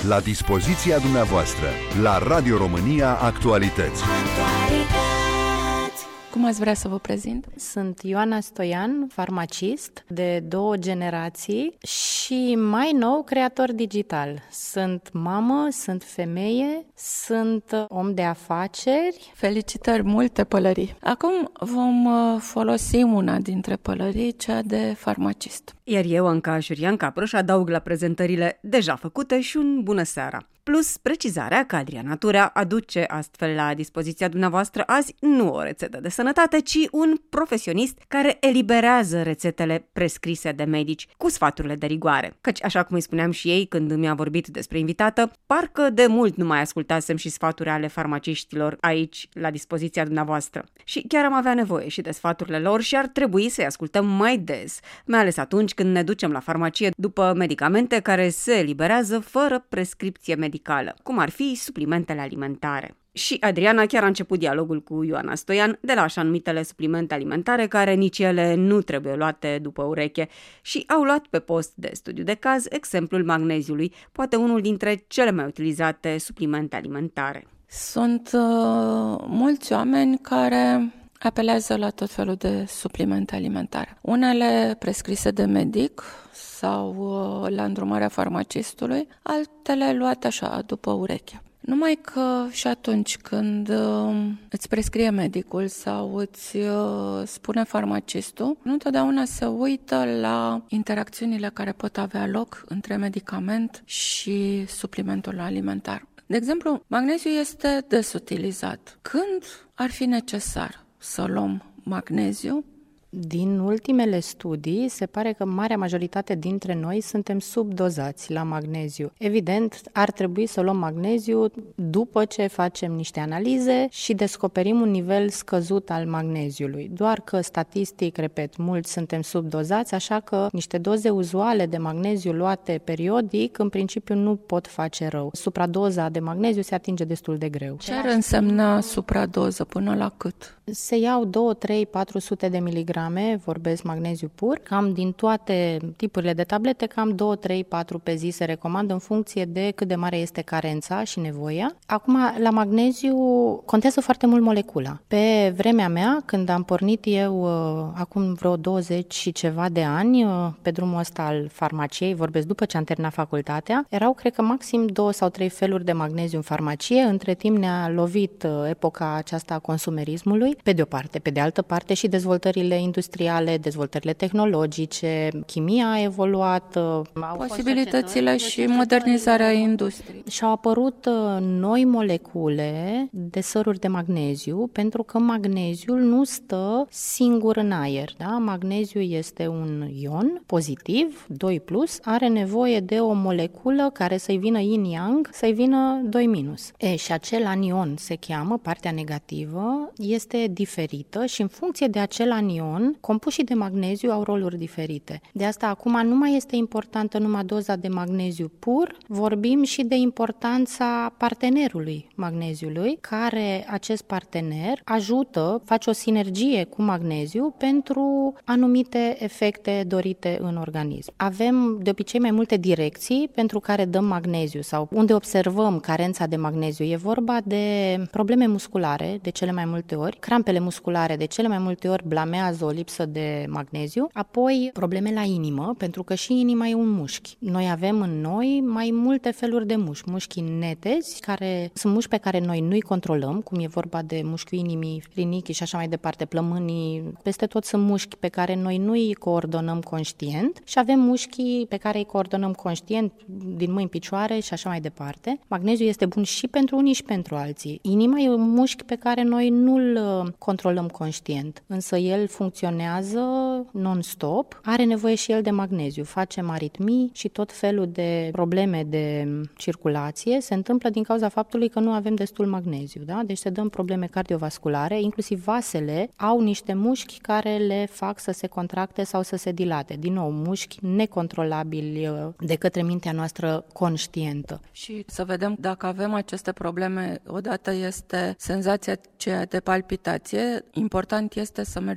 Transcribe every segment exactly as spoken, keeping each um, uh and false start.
La dispoziția dumneavoastră, la Radio România Actualități. Cum ați vrea să vă prezint? Sunt Ioana Stoian, farmacist de două generații și mai nou creator digital. Sunt mamă, sunt femeie, sunt om de afaceri. Felicitări, multe pălării. Acum vom folosi una dintre pălării, cea de farmacist. Iar eu, Anca Jurian Caproș, adaug la prezentările deja făcute și un bună seara. Plus precizarea că Adriana Turea aduce astfel la dispoziția dumneavoastră azi nu o rețetă de sănătate, ci un profesionist care eliberează rețetele prescrise de medici cu sfaturile de rigoare. Căci, așa cum îi spuneam și ei când mi-a vorbit despre invitată, parcă de mult nu mai ascultasem și sfaturi ale farmaciștilor aici la dispoziția dumneavoastră. Și chiar am avea nevoie și de sfaturile lor și ar trebui să-i ascultăm mai des, mai ales atunci când ne ducem la farmacie după medicamente care se eliberează fără prescripție medicală, cum ar fi suplimentele alimentare. Și Adriana chiar a început dialogul cu Ioana Stoian de la așa numitele suplimente alimentare, care nici ele nu trebuie luate după ureche, și au luat pe post de studiu de caz exemplul magneziului, poate unul dintre cele mai utilizate suplimente alimentare. Sunt uh, mulți oameni care apelează la tot felul de suplimente alimentare. Unele prescrise de medic sau uh, la îndrumarea farmacistului, altele luate așa, după ureche. Numai că și atunci când uh, îți prescrie medicul sau îți uh, spune farmacistul, nu întotdeauna se uită la interacțiunile care pot avea loc între medicament și suplimentul alimentar. De exemplu, magneziul este des utilizat. Când ar fi necesar să luăm magneziu? Din ultimele studii, se pare că marea majoritate dintre noi suntem subdozați la magneziu. Evident, ar trebui să luăm magneziu după ce facem niște analize și descoperim un nivel scăzut al magneziului. Doar că, statistic, repet, mulți suntem subdozați, așa că niște doze uzuale de magneziu luate periodic, în principiu, nu pot face rău. Supradoza de magneziu se atinge destul de greu. Ce ar însemna supradoză? Până la cât? Se iau două, trei, patru sute de miligrame, vorbesc magneziu pur, cam din toate tipurile de tablete, cam doi, trei, patru pe zi se recomandă în funcție de cât de mare este carența și nevoia. Acum, la magneziu contează foarte mult molecula. Pe vremea mea, când am pornit eu, acum vreo douăzeci și ceva de ani, pe drumul ăsta al farmaciei, vorbesc după ce am terminat facultatea, erau, cred că, maxim două sau trei feluri de magneziu în farmacie. Între timp ne-a lovit epoca aceasta a consumerismului, pe de o parte, pe de altă parte și dezvoltările industriale, dezvoltările tehnologice, chimia a evoluat, posibilitățile și modernizarea industriei. Și-au apărut noi molecule de săruri de magneziu, pentru că magneziul nu stă singur în aer. Da? Magneziul este un ion pozitiv, doi plus, are nevoie de o moleculă care să-i vină yin-yang, să-i vină doi minus. E, și acel anion se cheamă, partea negativă, este diferită și în funcție de acel anion, compușii de magneziu au roluri diferite. De asta acum nu mai este importantă numai doza de magneziu pur, vorbim și de importanța partenerului magneziului, care acest partener ajută, face o sinergie cu magneziu pentru anumite efecte dorite în organism. Avem de obicei mai multe direcții pentru care dăm magneziu sau unde observăm carența de magneziu. E vorba de probleme musculare, de cele mai multe ori, crampele musculare de cele mai multe ori blamează o lipsă de magneziu, apoi probleme la inimă, pentru că și inima e un mușchi. Noi avem în noi mai multe feluri de mușchi, mușchi netezi, care sunt mușchi pe care noi nu-i controlăm, cum e vorba de mușchiul inimii, rinichii și așa mai departe, plămânii, peste tot sunt mușchi pe care noi nu-i coordonăm conștient și avem mușchii pe care îi coordonăm conștient din mâini, picioare și așa mai departe. Magneziul este bun și pentru unii și pentru alții. Inima e un mușchi pe care noi nu-l controlăm conștient, însă el funcționează non-stop, are nevoie și el de magneziu, facem aritmii și tot felul de probleme de circulație se întâmplă din cauza faptului că nu avem destul magneziu, da? Deci se dăm probleme cardiovasculare, inclusiv vasele au niște mușchi care le fac să se contracte sau să se dilate. Din nou, mușchi necontrolabili de către mintea noastră conștientă. Și să vedem dacă avem aceste probleme, odată este senzația aceea de palpitație, important este să mergem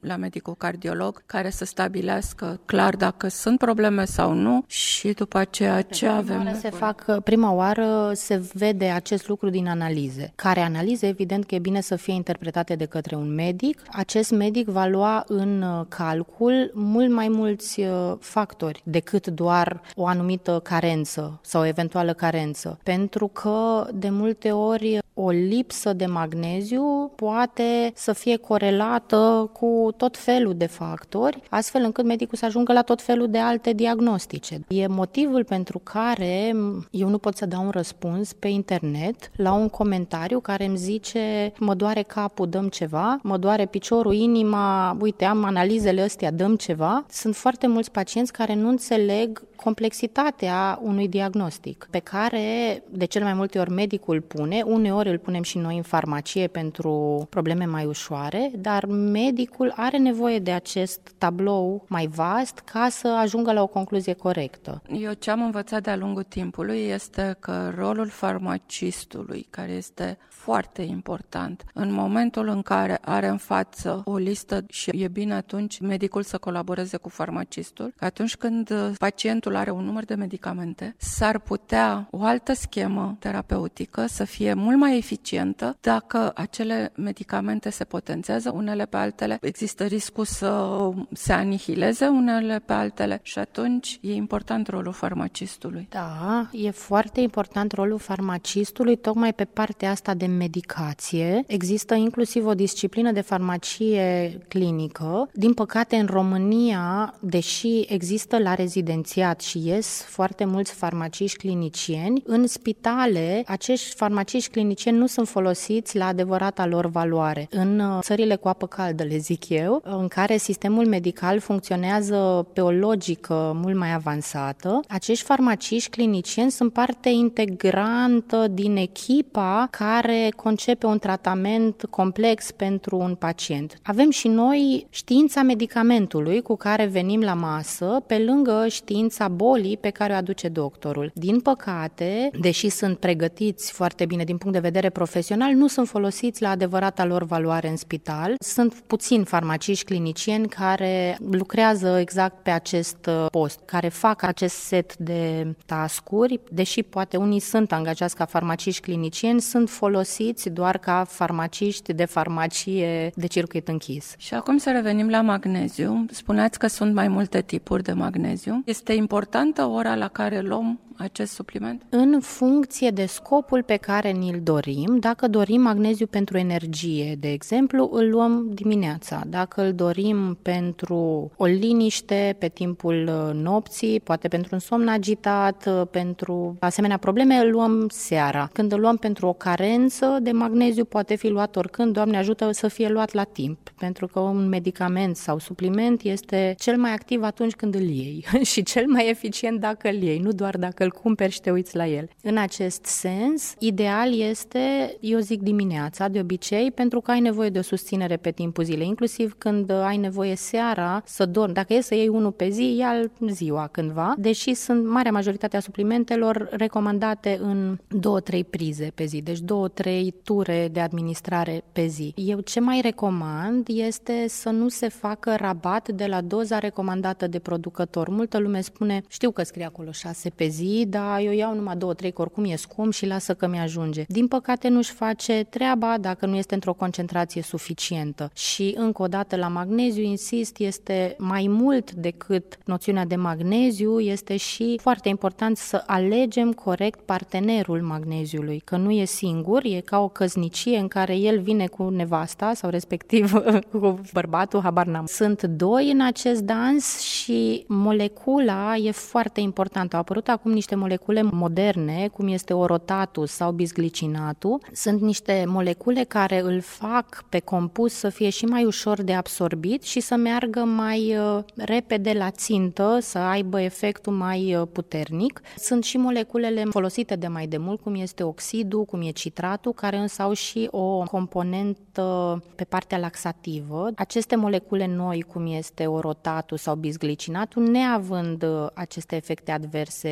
la medicul cardiolog care să stabilească clar dacă sunt probleme sau nu și după aceea ce avem. Se fac, prima oară se vede acest lucru din analize. Care analize, evident că e bine să fie interpretate de către un medic. Acest medic va lua în calcul mult mai mulți factori decât doar o anumită carență sau o eventuală carență. Pentru că de multe ori o lipsă de magneziu poate să fie corelată cu tot felul de factori, astfel încât medicul să ajungă la tot felul de alte diagnostice. E motivul pentru care eu nu pot să dau un răspuns pe internet la un comentariu care îmi zice mă doare capul, dăm ceva, mă doare piciorul, inima, uite, am analizele astea, dăm ceva. Sunt foarte mulți pacienți care nu înțeleg complexitatea unui diagnostic, pe care de cele mai multe ori medicul pune, uneori îl punem și noi în farmacie pentru probleme mai ușoare, dar medicul are nevoie de acest tablou mai vast ca să ajungă la o concluzie corectă. Eu ce am învățat de-a lungul timpului este că rolul farmacistului, care este foarte important, în momentul în care are în față o listă și e bine atunci medicul să colaboreze cu farmacistul, că atunci când pacientul are un număr de medicamente, s-ar putea o altă schemă terapeutică să fie mult mai eficientă dacă acele medicamente se potențează unele pe altele, există riscul să se anihileze unele pe altele și atunci e important rolul farmacistului. Da, e foarte important rolul farmacistului tocmai pe partea asta de medicație. Există inclusiv o disciplină de farmacie clinică. Din păcate, în România, deși există la rezidențiat și ies foarte mulți farmaciști clinicieni, în spitale acești farmaciști clinicieni nu sunt folosiți la adevărata lor valoare. În țările cu apă caldă, le zic eu, în care sistemul medical funcționează pe o logică mult mai avansată, acești farmaciști clinicieni sunt parte integrantă din echipa care concepe un tratament complex pentru un pacient. Avem și noi știința medicamentului cu care venim la masă, pe lângă știința bolii pe care o aduce doctorul. Din păcate, deși sunt pregătiți foarte bine din punct de vedere profesional, nu sunt folosiți la adevărata lor valoare în spital. Sunt puțini farmaciști clinicieni care lucrează exact pe acest post, care fac acest set de task-uri, deși poate unii sunt angajați ca farmaciști clinicieni, sunt folosiți doar ca farmaciști de farmacie de circuit închis. Și acum să revenim la magneziu. Spuneați că sunt mai multe tipuri de magneziu. Este importantă ora la care luăm acest supliment? În funcție de scopul pe care ni-l dorim. Dacă dorim magneziu pentru energie, de exemplu, îl luăm dimineața. Dacă îl dorim pentru o liniște pe timpul nopții, poate pentru un somn agitat, pentru asemenea probleme, îl luăm seara. Când îl luăm pentru o carență de magneziu, poate fi luat oricând, Doamne ajută să fie luat la timp, pentru că un medicament sau supliment este cel mai activ atunci când îl iei și cel mai eficient dacă îl iei, nu doar dacă îl cumperi și te uiți la el. În acest sens, ideal este, eu zic dimineața, de obicei, pentru că ai nevoie de o susținere pe timpul zilei, inclusiv când ai nevoie seara să dormi. Dacă e să iei unul pe zi, ia-l ziua cândva, deși sunt marea majoritatea suplimentelor recomandate în două-trei prize pe zi, deci două-trei ture de administrare pe zi. Eu ce mai recomand este să nu se facă rabat de la doza recomandată de producător. Multă lume spune, știu că scrie acolo șase pe zi, dar eu iau numai două, trei, că oricum e scump și lasă că mi-ajunge. Din păcate nu-și face treaba dacă nu este într-o concentrație suficientă. Și încă o dată la magneziu, insist, este mai mult decât noțiunea de magneziu, este și foarte important să alegem corect partenerul magneziului, că nu e singur, e ca o căsnicie în care el vine cu nevasta sau respectiv cu bărbatul, habar n-am. Sunt doi în acest dans și molecula e foarte importantă. Au apărut acum niște molecule moderne, cum este orotatul sau bisglicinatul. Sunt niște molecule care îl fac pe compus să fie și mai ușor de absorbit și să meargă mai uh, repede la țintă, să aibă efectul mai uh, puternic. Sunt și moleculele folosite de mai demult, cum este oxidul, cum e citratul, care însă au și o componentă pe partea laxativă. Aceste molecule noi, cum este orotatul sau bisglicinatul, neavând uh, aceste efecte adverse digestive,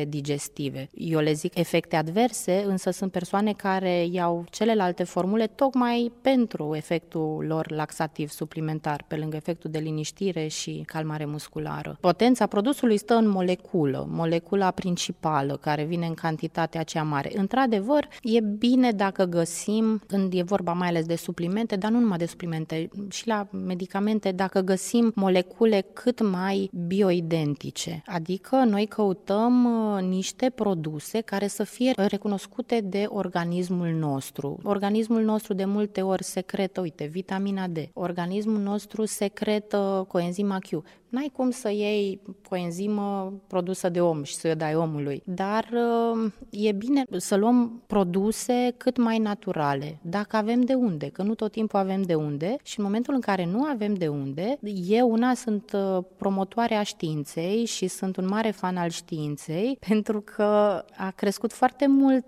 digestive. Eu le zic efecte adverse, însă sunt persoane care iau celelalte formule tocmai pentru efectul lor laxativ suplimentar, pe lângă efectul de liniștire și calmare musculară. Potența produsului stă în moleculă, molecula principală, care vine în cantitatea cea mare. Într-adevăr, e bine dacă găsim, când e vorba mai ales de suplimente, dar nu numai de suplimente, și la medicamente, dacă găsim molecule cât mai bioidentice. Adică noi căutăm niște produse care să fie recunoscute de organismul nostru. Organismul nostru de multe ori secretă, uite, vitamina D. Organismul nostru secretă coenzima Q. N-ai cum să iei coenzimă produsă de om și să o dai omului, dar e bine să luăm produse cât mai naturale, dacă avem de unde, că nu tot timpul avem de unde și în momentul în care nu avem de unde, eu una sunt promotoare a științei și sunt un mare fan al științei, pentru că a crescut foarte mult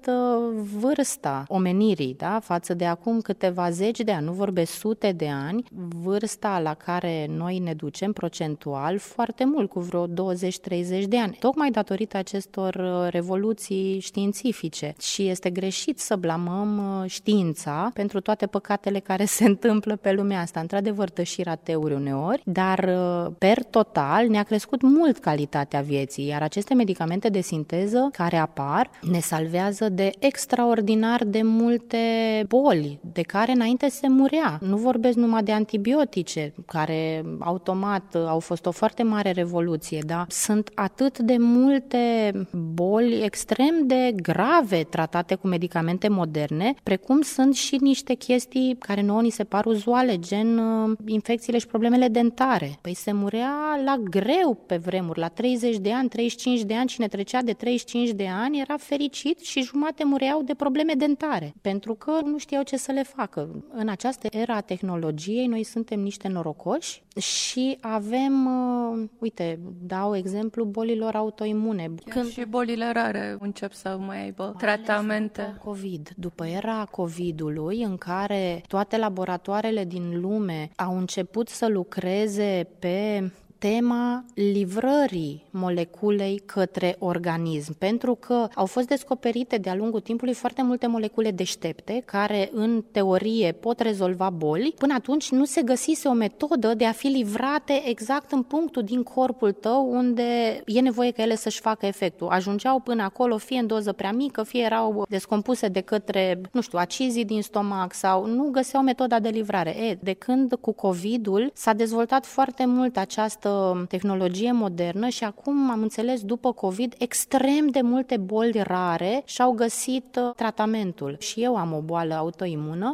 vârsta omenirii, da? Față de acum câteva zeci de ani, nu vorbesc sute de ani, vârsta la care noi ne ducem procentual foarte mult, cu vreo douăzeci treizeci de ani, tocmai datorită acestor revoluții științifice. Și este greșit să blamăm știința pentru toate păcatele care se întâmplă pe lumea asta. Într-adevăr, tăși rateuri uneori, dar per total ne-a crescut mult calitatea vieții, iar aceste medicamente de sinteză care apar ne salvează de extraordinar de multe boli de care înainte se murea. Nu vorbesc numai de antibiotice, care automat au fost o foarte mare revoluție, da? Sunt atât de multe boli extrem de grave tratate cu medicamente moderne, precum sunt și niște chestii care nouă ni se par uzuale, gen uh, infecțiile și problemele dentare. Păi se murea la greu pe vremuri, la treizeci de ani, treizeci și cinci de ani, cine trecea de treizeci și cinci de ani era fericit și jumate mureau de probleme dentare, pentru că nu știau ce să le facă. În această era a tehnologiei, noi suntem niște norocoși și avem, uh, uite, dau exemplu bolilor autoimune. Când și bolile rare încep să mai aibă tratamente. După COVID, după era COVID-ului, în care toate laboratoarele din lume au început să lucreze pe tema livrării moleculei către organism, pentru că au fost descoperite de-a lungul timpului foarte multe molecule deștepte care în teorie pot rezolva boli. Până atunci nu se găsise o metodă de a fi livrate exact în punctul din corpul tău unde e nevoie ca ele să-și facă efectul. Ajungeau până acolo fie în doză prea mică, fie erau descompuse de către, nu știu, acizii din stomac sau nu găseau metoda de livrare. E, de când cu COVID-ul s-a dezvoltat foarte mult această tehnologie modernă și acum am înțeles după COVID extrem de multe boli rare și-au găsit tratamentul. Și eu am o boală autoimună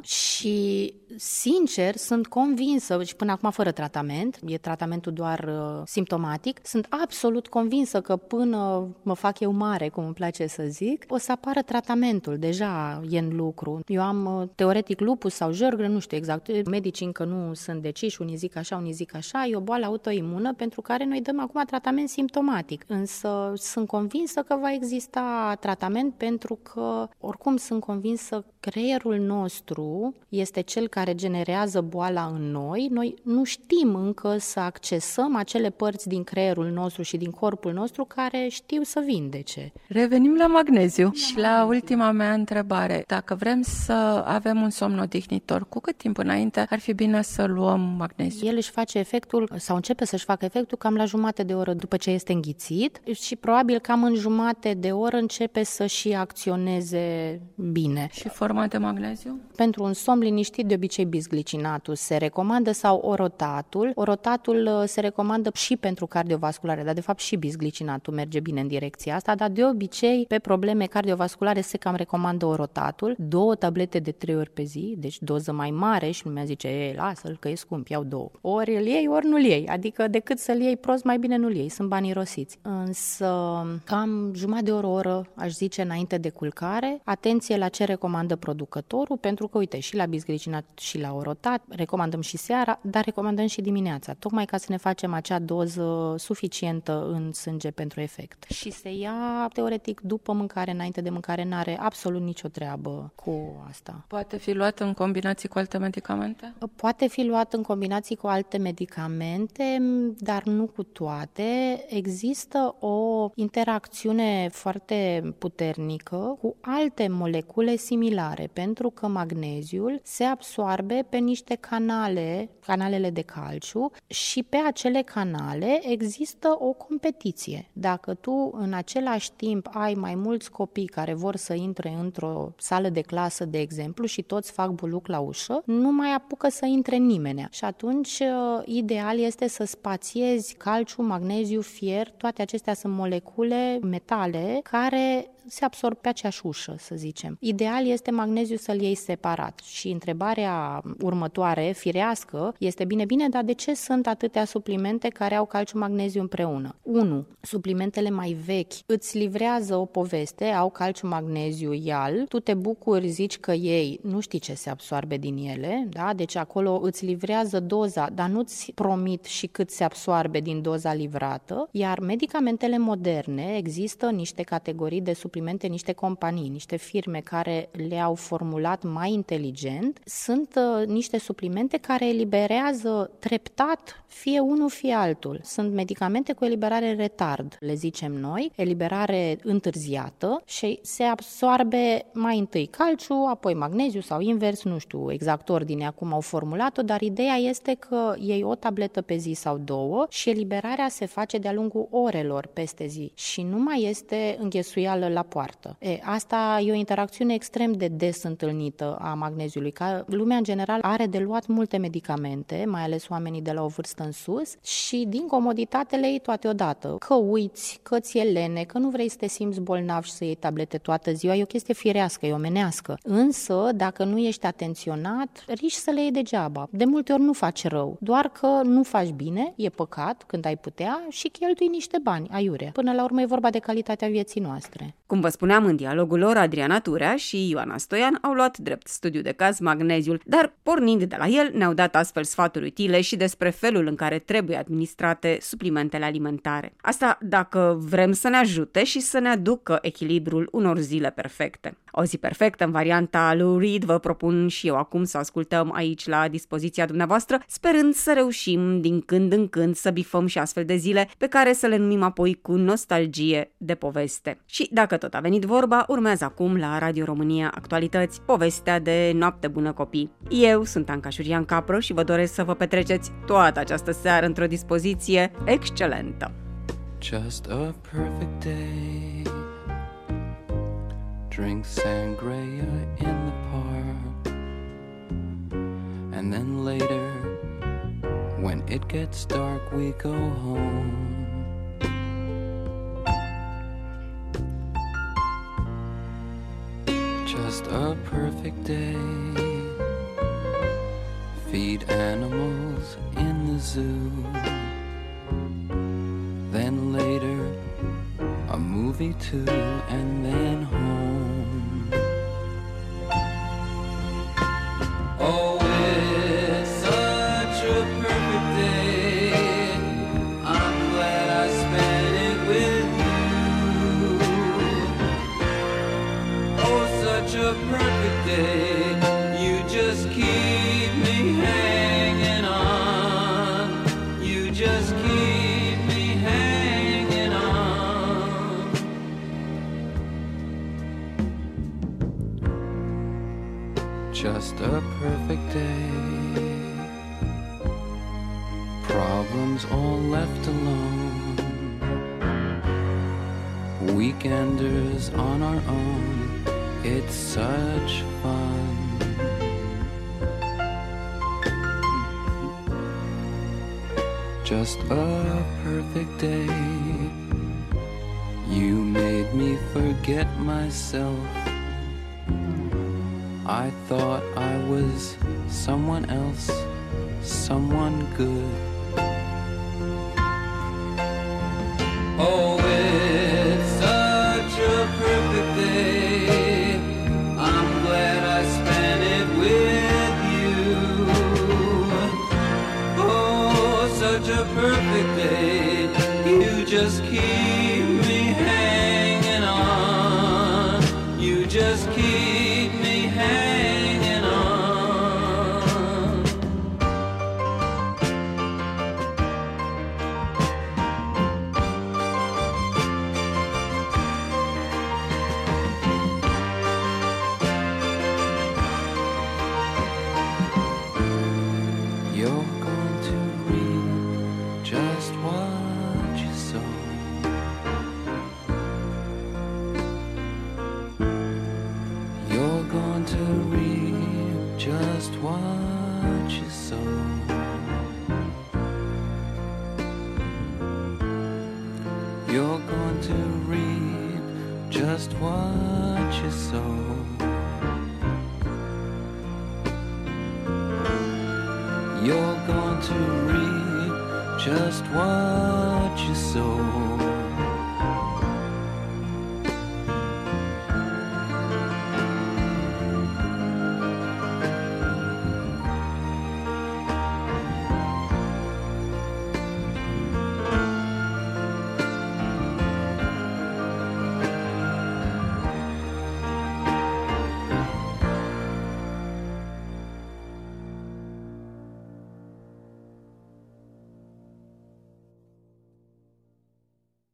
și sincer sunt convinsă, și până acum fără tratament, e tratamentul doar uh, simptomatic, sunt absolut convinsă că până mă fac eu mare, cum îmi place să zic, o să apară tratamentul, deja e în lucru. Eu am uh, teoretic lupus sau jărgră, nu știu exact, medicii încă nu sunt deciși, unii zic așa, unii zic așa, e o boală autoimună pentru care noi dăm acum tratament simptomatic, însă sunt convinsă că va exista tratament pentru că oricum sunt convinsă creierul nostru este cel care generează boala în noi. Noi nu știm încă să accesăm acele părți din creierul nostru și din corpul nostru care știu să vindece. Revenim la magneziu și la ultima mea întrebare. Dacă vrem să avem un somn odihnitor, cu cât timp înainte ar fi bine să luăm magneziu? El își face efectul sau începe să-și facă efectul cam la jumătate de oră după ce este înghițit și probabil cam în jumătate de oră începe să și acționeze bine. Și forma de magneziu? Pentru un somn liniștit, de obicei bisglicinatul se recomandă sau orotatul. Orotatul se recomandă și pentru cardiovasculare, dar de fapt și bisglicinatul merge bine în direcția asta, dar de obicei pe probleme cardiovasculare se cam recomandă orotatul. Două tablete de trei ori pe zi, deci doză mai mare și lumea zice, ei, lasă-l că e scump, iau două. Ori îl iei, ori nu-l iei, adică decât să-l iei prost, mai bine nu-l iei, sunt banii rosiți. Însă cam jumătate de oră, oră, aș zice, înainte de culcare, atenție la ce recomandă producătorul, pentru că, uite, și la bisglicinat și la orotat, recomandăm și seara, dar recomandăm și dimineața, tocmai ca să ne facem acea doză suficientă în sânge pentru efect. Și se ia, teoretic, după mâncare, înainte de mâncare, n-are absolut nicio treabă cu asta. Poate fi luat în combinații cu alte medicamente? Poate fi luat în combinații cu alte medicamente, dar nu cu toate. Există o interacțiune foarte puternică cu alte molecule similare, pentru că magneziul se absorbe pe niște canale, canalele de calciu, și pe acele canale există o competiție. Dacă tu în același timp ai mai mulți copii care vor să intre într-o sală de clasă, de exemplu, și toți fac buluc la ușă, nu mai apucă să intre nimeni. Și atunci ideal este să spațiezi calciu, magneziu, fier, toate acestea sunt molecule, metale, care se absorb pe aceeași ușă, să zicem. Ideal este magneziu să-l iei separat. Și întrebarea următoare, firească, este bine, bine, dar de ce sunt atâtea suplimente care au calciu-magneziu împreună? unu. Suplimentele mai vechi îți livrează o poveste, au calciu-magneziu ial, tu te bucuri, zici că ei, nu știi ce se absorbe din ele, da? Deci acolo îți livrează doza, dar nu-ți promit și cât se absorbe din doza livrată, iar medicamentele moderne, există niște categorii de suplimente, niște companii, niște firme care le-au formulat mai inteligent, sunt uh, niște suplimente care eliberează treptat fie unul, fie altul. Sunt medicamente cu eliberare retard, le zicem noi, eliberare întârziată și se absorbe mai întâi calciu, apoi magneziu sau invers, nu știu exact ordinea cum au formulat-o, dar ideea este că iei o tabletă pe zi sau două și eliberarea se face de-a lungul orelor peste zi și nu mai este înghesuială la poartă. E, asta e o interacțiune extrem de des întâlnită a magneziului, că lumea în general are de luat multe medicamente, mai ales oamenii de la o vârstă în sus, și din comoditate le iei toate odată. Că uiți, că ți-e lene, că nu vrei să te simți bolnav și să iei tablete toată ziua, e o chestie firească, e omenească. Însă, dacă nu ești atenționat, riști să le iei degeaba. De multe ori nu faci rău, doar că nu faci bine, e păcat când ai putea și cheltui niște bani, aiurea. Până la urmă e vorba de calitatea vieții noastre. Cum vă spuneam în dialogul lor, Adriana Turea și Ioana Stoian au luat drept studiu de caz magneziul, dar pornind de la el ne-au dat astfel sfaturi utile și despre felul în care trebuie administrate suplimentele alimentare. Asta dacă vrem să ne ajute și să ne aducă echilibrul unor zile perfecte. O zi perfectă în varianta lui Reed vă propun și eu acum să ascultăm aici la dispoziția dumneavoastră, sperând să reușim din când în când să bifăm și astfel de zile pe care să le numim apoi cu nostalgie de poveste. Și dacă tot a venit vorba, urmează acum la Radio România Actualități povestea de Noapte bună copii. Eu sunt Anca Șurian Capro și vă doresc să vă petreceți toată această seară într-o dispoziție excelentă. Just a perfect day. Drink sangria in the park. And then later, when it gets dark, we go home. Just a perfect day. Feed animals in the zoo. Then later, a movie too, and then home. Oh, it's such a perfect day. I'm glad I spent it with you. Oh, such a perfect day. You just keep me hanging on. You just keep me hanging on. Just a perfect day. Problems all left alone. Weekenders on our own. It's such fun. Just a perfect day. You made me forget myself. I thought I was someone else, someone good. Oh, it's such a perfect day. I'm glad I spent it with you. just keep me hanging on. You're going to reap just what you sow. You're going to reap just what you sow. You're going to reap just what you sow. You're going to reap just what you sow.